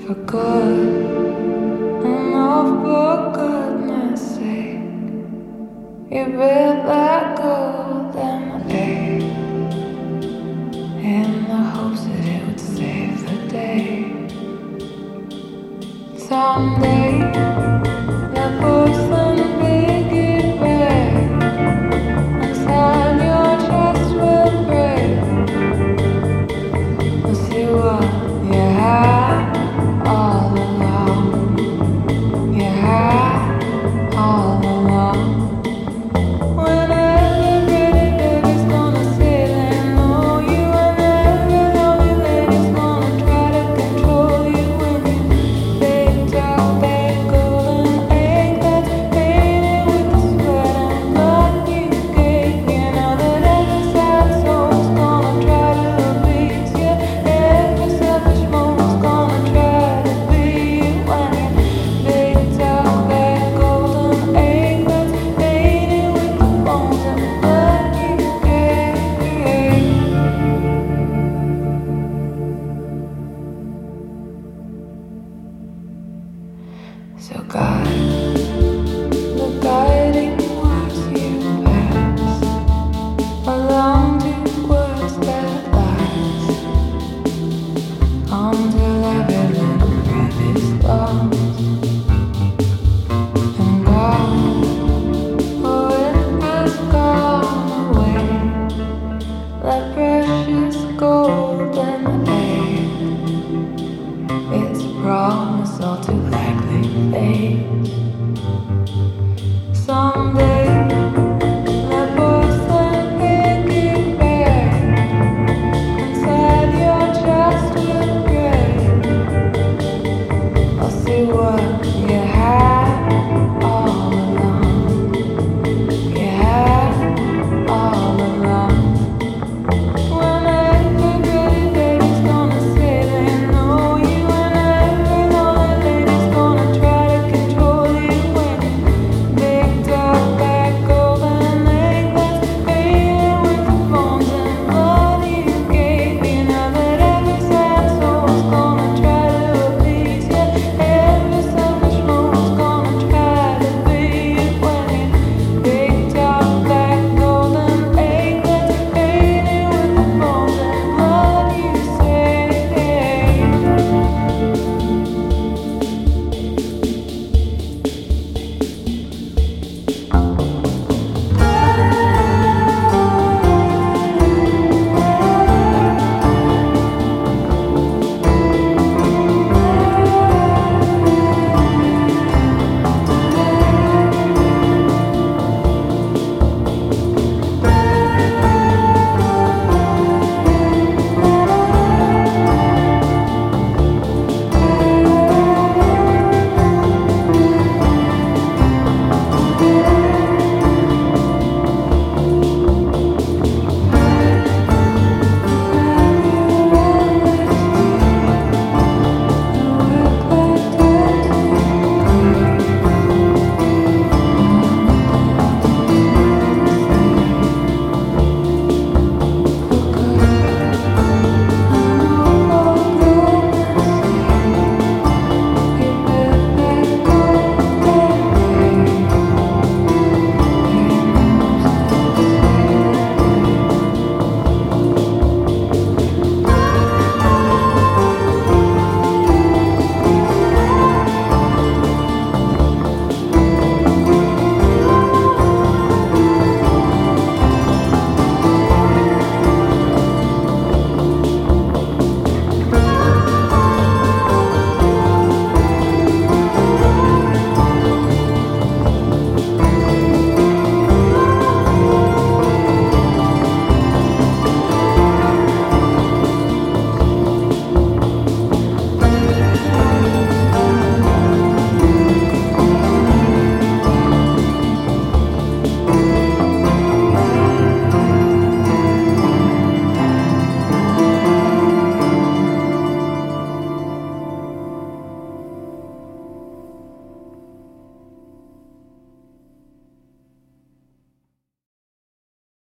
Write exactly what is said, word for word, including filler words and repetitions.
for good, and oh, for goodness sake, you bit like gold in my day, in the hopes that it would save the day. Someday, the porcelain biggie bag inside your chest will break. We'll see what you had all along. You had all along. When every pretty baby's gonna say they know you, and every lonely lady's gonna try to control you. When you big talk, big golden egg that's painted with the sweat and blood you gave. You know that every sad soul's gonna try to appease you. Every selfish moment's gonna try to be you. When you big talk, big golden egg that's painted with the bones and blood you gave. So God, the guiding words you pass along to words that last until every little breath is lost. And God, oh, it has gone away like precious gold in the air. Its promise all too likely fades.